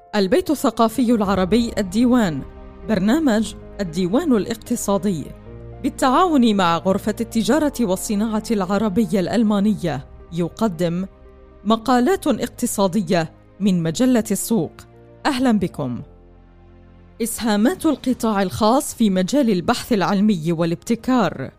البيت الثقافي العربي الديوان، برنامج الديوان الاقتصادي بالتعاون مع غرفة التجارة والصناعة العربية الألمانية يقدم مقالات اقتصادية من مجلة السوق. أهلا بكم. إسهامات القطاع الخاص في مجال البحث العلمي والابتكار.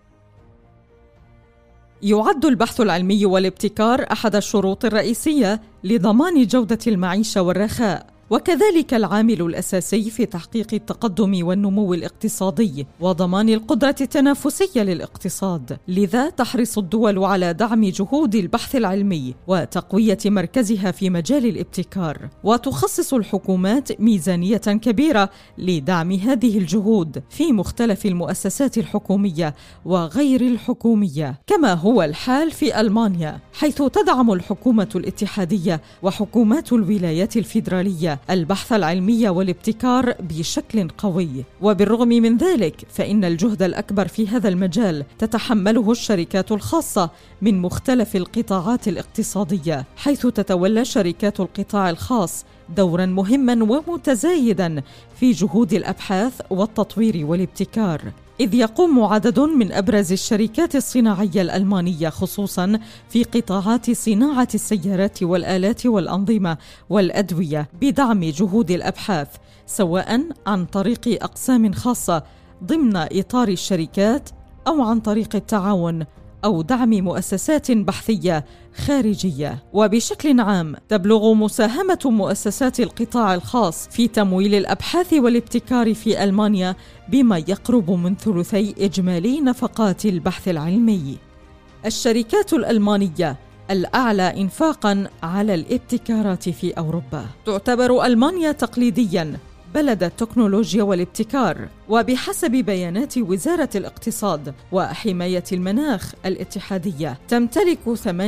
يعد البحث العلمي والابتكار أحد الشروط الرئيسية لضمان جودة المعيشة والرخاء، وكذلك العامل الأساسي في تحقيق التقدم والنمو الاقتصادي وضمان القدرة التنافسية للاقتصاد. لذا تحرص الدول على دعم جهود البحث العلمي وتقوية مركزها في مجال الابتكار، وتخصص الحكومات ميزانية كبيرة لدعم هذه الجهود في مختلف المؤسسات الحكومية وغير الحكومية، كما هو الحال في ألمانيا، حيث تدعم الحكومة الاتحادية وحكومات الولايات الفيدرالية البحث العلمي والابتكار بشكل قوي. وبالرغم من ذلك فإن الجهد الأكبر في هذا المجال تتحمله الشركات الخاصة من مختلف القطاعات الاقتصادية، حيث تتولى شركات القطاع الخاص دورا مهما ومتزايدا في جهود الأبحاث والتطوير والابتكار، إذ يقوم عدد من أبرز الشركات الصناعية الألمانية خصوصاً في قطاعات صناعة السيارات والآلات والأنظمة والأدوية بدعم جهود الأبحاث، سواء عن طريق أقسام خاصة ضمن إطار الشركات أو عن طريق التعاون أو دعم مؤسسات بحثية خارجية. وبشكل عام تبلغ مساهمة مؤسسات القطاع الخاص في تمويل الأبحاث والابتكار في ألمانيا بما يقرب من ثلثي إجمالي نفقات البحث العلمي. الشركات الألمانية الأعلى إنفاقاً على الابتكارات في أوروبا. تعتبر ألمانيا تقليدياً بلد التكنولوجيا والابتكار، وبحسب بيانات وزارة الاقتصاد وحماية المناخ الاتحادية تمتلك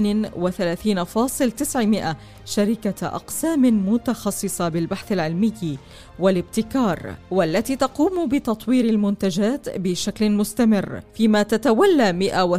38.9 شركة أقسام متخصصة بالبحث العلمي والابتكار، والتي تقوم بتطوير المنتجات بشكل مستمر، فيما تتولى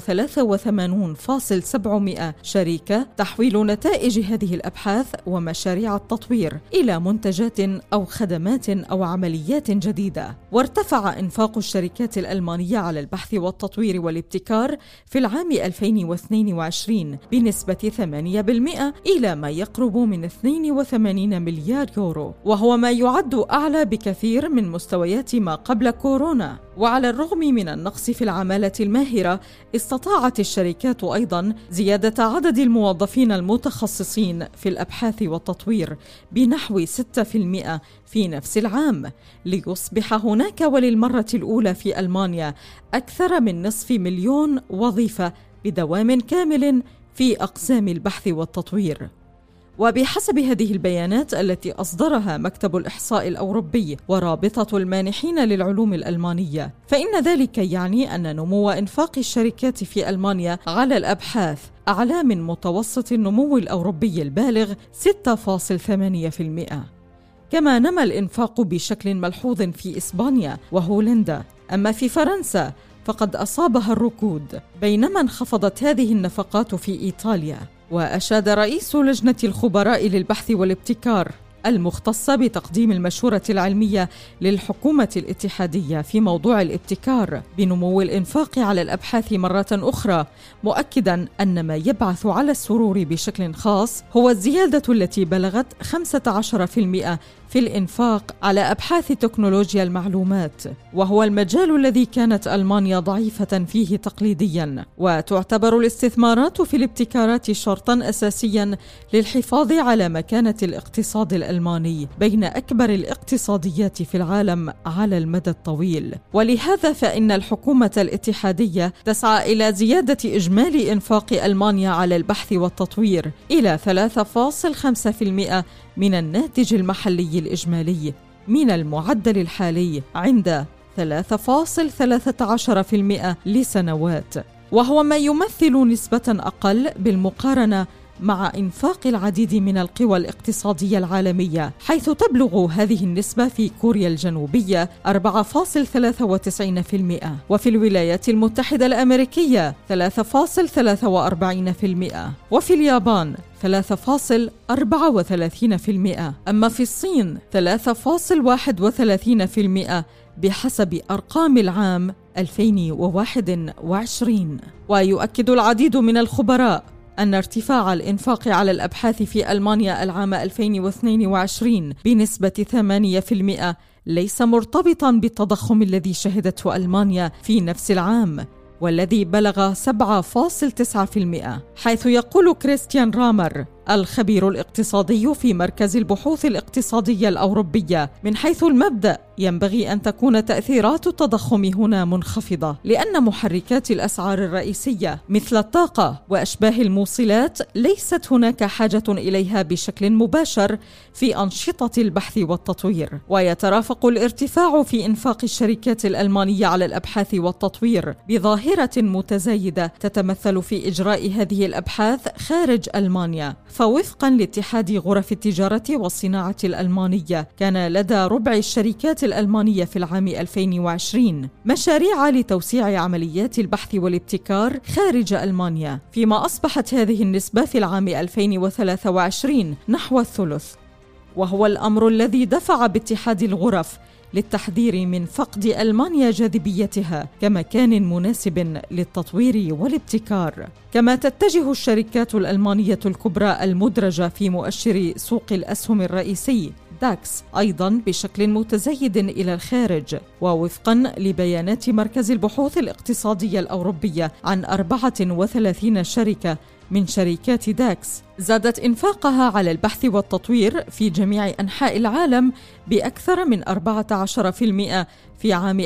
183.7 شركة تحويل نتائج هذه الأبحاث ومشاريع التطوير إلى منتجات أو خدمات أو عمليات جديدة. وارتفع إنفاق الشركات الألمانية على البحث والتطوير والابتكار في العام 2022 بنسبة 8% إلى ما يقرب من 82 مليار يورو، وهو ما يعد أعلى بكثير من مستويات ما قبل كورونا. وعلى الرغم من النقص في العمالة الماهرة، استطاعت الشركات أيضاً زيادة عدد الموظفين المتخصصين في الأبحاث والتطوير بنحو 6% في نفس العام، ليصبح هناك وللمرة الأولى في ألمانيا أكثر من 500,000 وظيفة بدوام كامل في أقسام البحث والتطوير. وبحسب هذه البيانات التي أصدرها مكتب الإحصاء الأوروبي ورابطة المانحين للعلوم الألمانية، فإن ذلك يعني أن نمو إنفاق الشركات في ألمانيا على الأبحاث أعلى من متوسط النمو الأوروبي البالغ 6.8%. كما نما الإنفاق بشكل ملحوظ في إسبانيا وهولندا، أما في فرنسا فقد أصابها الركود، بينما انخفضت هذه النفقات في إيطاليا. وأشاد رئيس لجنة الخبراء للبحث والابتكار المختصة بتقديم المشورة العلمية للحكومة الاتحادية في موضوع الابتكار بنمو الإنفاق على الأبحاث مرة أخرى، مؤكداً أن ما يبعث على السرور بشكل خاص هو الزيادة التي بلغت 15% في الإنفاق على أبحاث تكنولوجيا المعلومات، وهو المجال الذي كانت ألمانيا ضعيفة فيه تقليدياً. وتعتبر الاستثمارات في الابتكارات شرطاً أساسياً للحفاظ على مكانة الاقتصاد الألماني بين أكبر الاقتصاديات في العالم على المدى الطويل. ولهذا فإن الحكومة الاتحادية تسعى إلى زيادة إجمالي إنفاق ألمانيا على البحث والتطوير إلى 3.5% من الناتج المحلي الإجمالي من المعدل الحالي عند 3.13% لسنوات، وهو ما يمثل نسبة أقل بالمقارنة مع إنفاق العديد من القوى الاقتصادية العالمية، حيث تبلغ هذه النسبة في كوريا الجنوبية 4.93%، وفي الولايات المتحدة الأمريكية 3.43%، وفي اليابان 3.34%، أما في الصين 3.31% بحسب أرقام العام 2021. ويؤكد العديد من الخبراء أن ارتفاع الإنفاق على الأبحاث في ألمانيا العام 2022 بنسبة 8% ليس مرتبطاً بالتضخم الذي شهدته ألمانيا في نفس العام، والذي بلغ 7.9%، حيث يقول كريستيان رامر الخبير الاقتصادي في مركز البحوث الاقتصادية الأوروبية: من حيث المبدأ ينبغي أن تكون تأثيرات التضخم هنا منخفضة، لأن محركات الأسعار الرئيسية مثل الطاقة وأشباه الموصلات ليست هناك حاجة إليها بشكل مباشر في أنشطة البحث والتطوير. ويترافق الارتفاع في إنفاق الشركات الألمانية على الأبحاث والتطوير بظاهرة متزايدة تتمثل في إجراء هذه الأبحاث خارج ألمانيا. فوفقاً لاتحاد غرف التجارة والصناعة الألمانية، كان لدى ربع الشركات الألمانية في العام 2020 مشاريع لتوسيع عمليات البحث والابتكار خارج ألمانيا، فيما أصبحت هذه النسبة في العام 2023 نحو الثلث، وهو الأمر الذي دفع باتحاد الغرف للتحذير من فقد ألمانيا جاذبيتها كمكان مناسب للتطوير والابتكار. كما تتجه الشركات الألمانية الكبرى المدرجة في مؤشر سوق الأسهم الرئيسي داكس أيضاً بشكل متزايد إلى الخارج. ووفقاً لبيانات مركز البحوث الاقتصادية الأوروبية عن 34 شركة من شركات داكس زادت إنفاقها على البحث والتطوير في جميع أنحاء العالم بأكثر من 14% في عام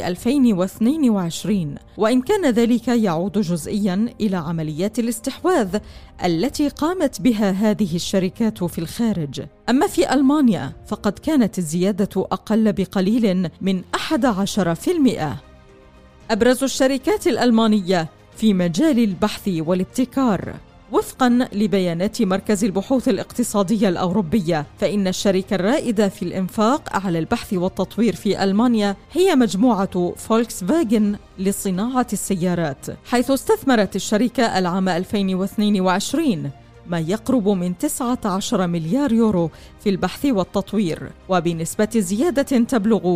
2022، وإن كان ذلك يعود جزئياً إلى عمليات الاستحواذ التي قامت بها هذه الشركات في الخارج. أما في ألمانيا فقد كانت الزيادة أقل بقليل من 11%. أبرز الشركات الألمانية في مجال البحث والابتكار: وفقاً لبيانات مركز البحوث الاقتصادية الأوروبية، فإن الشركة الرائدة في الإنفاق على البحث والتطوير في ألمانيا هي مجموعة فولكس فاجن لصناعة السيارات، حيث استثمرت الشركة العام 2022 ما يقرب من 19 مليار يورو في البحث والتطوير، وبنسبة زيادة تبلغ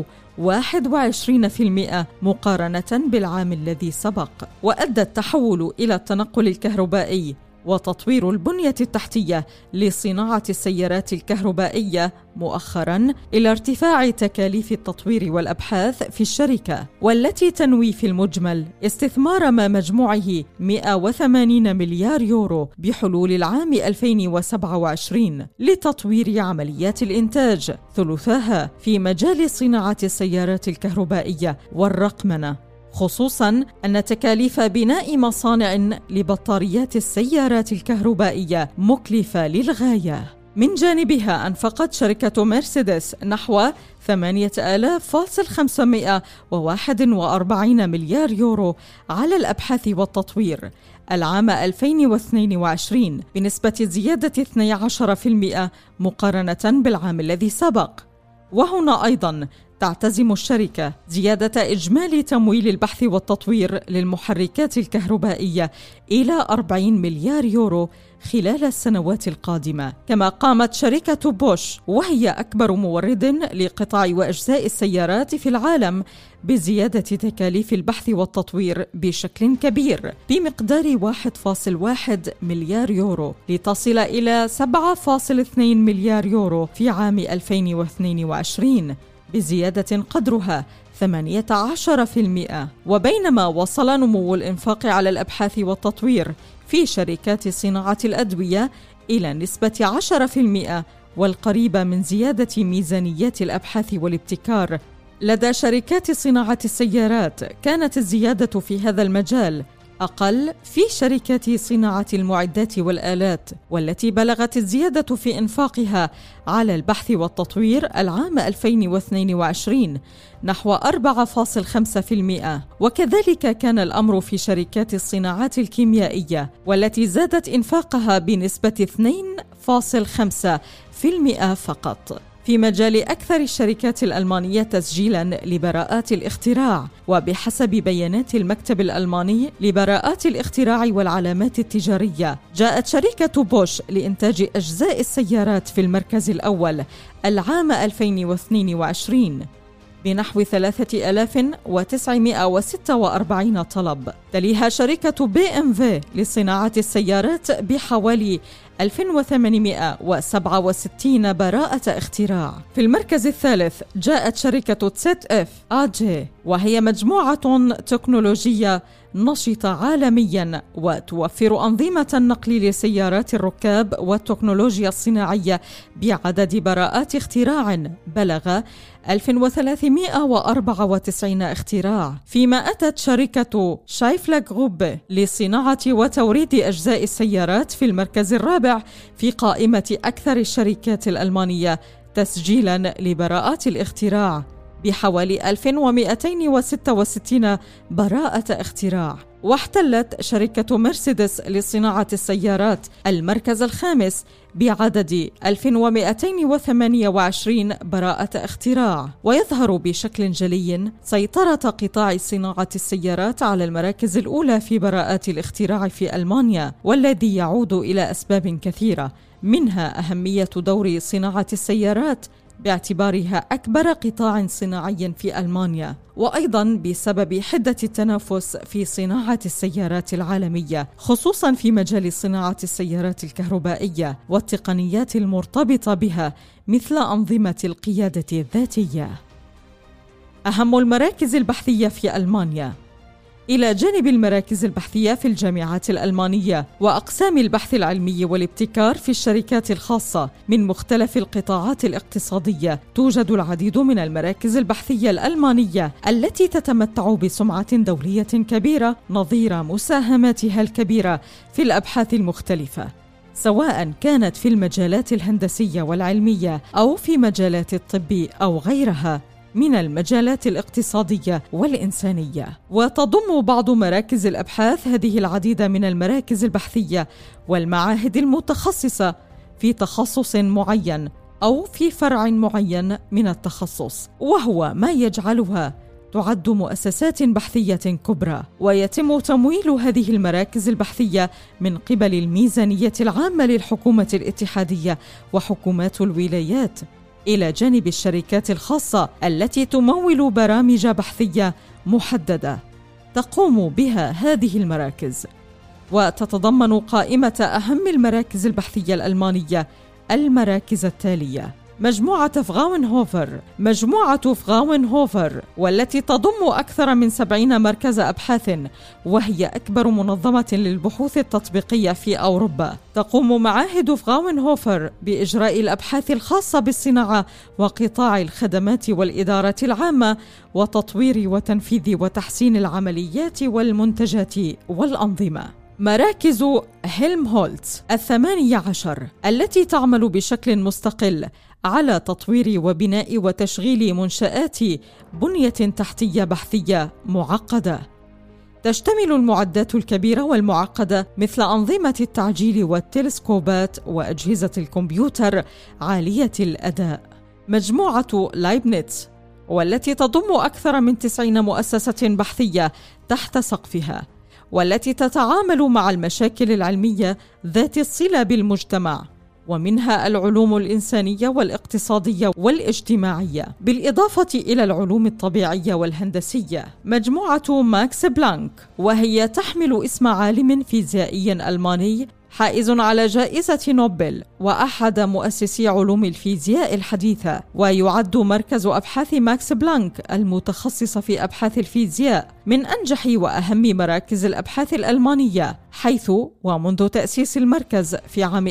21% مقارنة بالعام الذي سبق. وأدى التحول إلى التنقل الكهربائي وتطوير البنية التحتية لصناعة السيارات الكهربائية مؤخراً إلى ارتفاع تكاليف التطوير والأبحاث في الشركة، والتي تنوي في المجمل استثمار ما مجموعه 180 مليار يورو بحلول العام 2027 لتطوير عمليات الإنتاج، ثلثاها في مجال صناعة السيارات الكهربائية والرقمنة، خصوصاً أن تكاليف بناء مصانع لبطاريات السيارات الكهربائية مكلفة للغاية. من جانبها أنفقت شركة مرسيدس نحو 8,541 مليار يورو على الأبحاث والتطوير العام 2022 بنسبة زيادة 12% مقارنة بالعام الذي سبق. وهنا أيضاً تعتزم الشركة زيادة إجمالي تمويل البحث والتطوير للمحركات الكهربائية إلى 40 مليار يورو خلال السنوات القادمة. كما قامت شركة بوش، وهي أكبر مورد لقطع وأجزاء السيارات في العالم، بزيادة تكاليف البحث والتطوير بشكل كبير بمقدار 1.1 مليار يورو لتصل إلى 7.2 مليار يورو في عام 2022، بزيادة قدرها 18%. وبينما وصل نمو الإنفاق على الأبحاث والتطوير في شركات صناعة الأدوية إلى نسبة 10% والقريبة من زيادة ميزانيات الأبحاث والابتكار لدى شركات صناعة السيارات، كانت الزيادة في هذا المجال أقل في شركات صناعة المعدات والآلات، والتي بلغت الزيادة في إنفاقها على البحث والتطوير العام 2022 نحو 4.5%. وكذلك كان الأمر في شركات الصناعات الكيميائية، والتي زادت إنفاقها بنسبة 2.5% فقط. في مجال أكثر الشركات الألمانية تسجيلاً لبراءات الاختراع، وبحسب بيانات المكتب الألماني لبراءات الاختراع والعلامات التجارية، جاءت شركة بوش لإنتاج أجزاء السيارات في المركز الأول العام 2022 بنحو 3946 طلب. تليها شركة BMW لصناعة السيارات بحوالي 1867 براءة اختراع. في المركز الثالث جاءت شركة ZF AG، وهي مجموعة تكنولوجية نشطة عالميا وتوفر أنظمة النقل لسيارات الركاب والتكنولوجيا الصناعية بعدد براءات اختراع بلغ 1394 اختراع. فيما أتت شركة شايفلا جروب لصناعة وتوريد أجزاء السيارات في المركز الرابع في قائمة أكثر الشركات الألمانية تسجيلا لبراءات الاختراع بحوالي 1266 براءة اختراع. واحتلت شركة مرسيدس لصناعة السيارات المركز الخامس بعدد 1228 براءة اختراع. ويظهر بشكل جلي سيطرة قطاع صناعة السيارات على المراكز الأولى في براءات الاختراع في ألمانيا، والذي يعود إلى أسباب كثيرة، منها أهمية دور صناعة السيارات باعتبارها أكبر قطاع صناعي في ألمانيا، وأيضاً بسبب حدة التنافس في صناعة السيارات العالمية، خصوصاً في مجال صناعة السيارات الكهربائية والتقنيات المرتبطة بها مثل أنظمة القيادة الذاتية. أهم المراكز البحثية في ألمانيا. إلى جانب المراكز البحثية في الجامعات الألمانية وأقسام البحث العلمي والابتكار في الشركات الخاصة من مختلف القطاعات الاقتصادية، توجد العديد من المراكز البحثية الألمانية التي تتمتع بسمعة دولية كبيرة نظير مساهماتها الكبيرة في الأبحاث المختلفة، سواء كانت في المجالات الهندسية والعلمية أو في مجالات الطب أو غيرها من المجالات الاقتصادية والإنسانية. وتضم بعض مراكز الأبحاث هذه العديد من المراكز البحثية والمعاهد المتخصصة في تخصص معين أو في فرع معين من التخصص، وهو ما يجعلها تعد مؤسسات بحثية كبرى. ويتم تمويل هذه المراكز البحثية من قبل الميزانية العامة للحكومة الاتحادية وحكومات الولايات، إلى جانب الشركات الخاصة التي تمول برامج بحثية محددة تقوم بها هذه المراكز. وتتضمن قائمة أهم المراكز البحثية الألمانية المراكز التالية: مجموعة فغاونهوفر والتي تضم أكثر من 70 مركز أبحاث، وهي أكبر منظمة للبحوث التطبيقية في أوروبا. تقوم معاهد فغاونهوفر بإجراء الأبحاث الخاصة بالصناعة وقطاع الخدمات والإدارة العامة وتطوير وتنفيذ وتحسين العمليات والمنتجات والأنظمة. مراكز هيلمهولتز 18 التي تعمل بشكل مستقل على تطوير وبناء وتشغيل منشآت بنية تحتية بحثية معقدة، تشتمل المعدات الكبيرة والمعقدة مثل أنظمة التعجيل والتلسكوبات وأجهزة الكمبيوتر عالية الأداء. مجموعة لايبنيتس والتي تضم أكثر من 90 مؤسسة بحثية تحت سقفها، والتي تتعامل مع المشاكل العلمية ذات الصلة بالمجتمع، ومنها العلوم الإنسانية والاقتصادية والاجتماعية، بالإضافة إلى العلوم الطبيعية والهندسية. مجموعة ماكس بلانك، وهي تحمل اسم عالم فيزيائي ألماني حائز على جائزة نوبل وأحد مؤسسي علوم الفيزياء الحديثة، ويعد مركز أبحاث ماكس بلانك المتخصص في أبحاث الفيزياء من أنجح وأهم مراكز الأبحاث الألمانية، حيث ومنذ تأسيس المركز في عام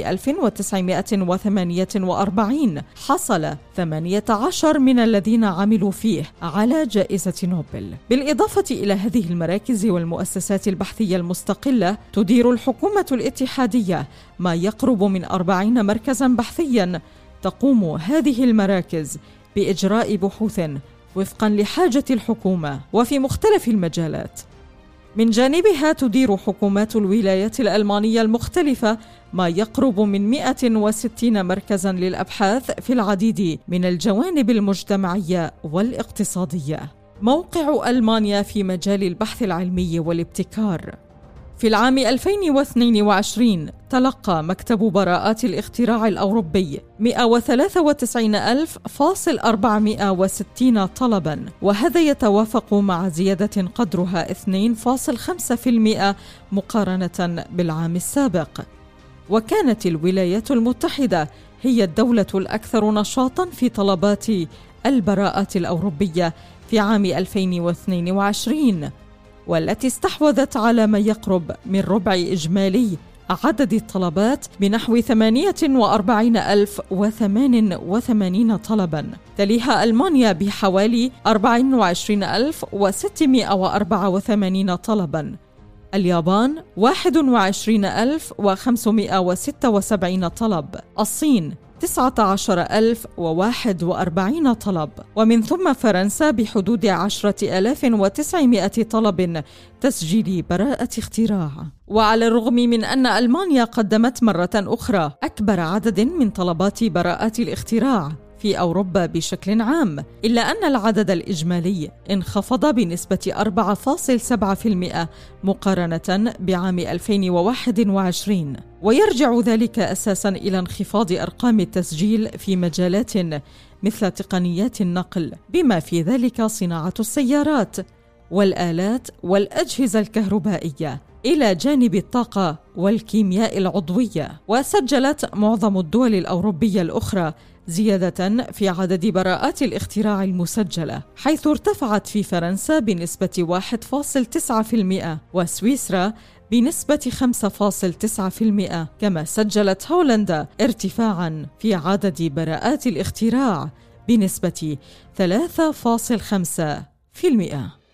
1948 حصل 18 من الذين عملوا فيه على جائزة نوبل. بالإضافة إلى هذه المراكز والمؤسسات البحثية المستقلة، تدير الحكومة الاتحادية ما يقرب من 40 مركزاً بحثياً. تقوم هذه المراكز بإجراء بحوث وفقاً لحاجة الحكومة وفي مختلف المجالات. من جانبها تدير حكومات الولايات الألمانية المختلفة ما يقرب من 160 مركزاً للأبحاث في العديد من الجوانب المجتمعية والاقتصادية. موقع ألمانيا في مجال البحث العلمي والابتكار. في العام 2022 تلقى مكتب براءات الاختراع الأوروبي 193,460 طلباً، وهذا يتوافق مع زيادة قدرها 2.5% مقارنة بالعام السابق. وكانت الولايات المتحدة هي الدولة الأكثر نشاطاً في طلبات البراءات الأوروبية في عام 2022، والتي استحوذت على ما يقرب من ربع إجمالي عدد الطلبات بنحو 48,088 طلباً. تليها ألمانيا بحوالي 24,684 طلباً، اليابان 21,576 طلب، الصين 19,041 طلب، ومن ثم فرنسا بحدود 10,900 طلب تسجيل براءة اختراع. وعلى الرغم من أن ألمانيا قدمت مرة أخرى أكبر عدد من طلبات براءات الاختراع في أوروبا بشكل عام، إلا أن العدد الإجمالي انخفض بنسبة 4.7% مقارنة بعام 2021، ويرجع ذلك أساساً إلى انخفاض أرقام التسجيل في مجالات مثل تقنيات النقل، بما في ذلك صناعة السيارات والآلات والأجهزة الكهربائية، إلى جانب الطاقة والكيمياء العضوية. وسجلت معظم الدول الأوروبية الأخرى زيادة في عدد براءات الاختراع المسجلة، حيث ارتفعت في فرنسا بنسبة 1.9% وسويسرا بنسبة 5.9%، كما سجلت هولندا ارتفاعاً في عدد براءات الاختراع بنسبة 3.5%.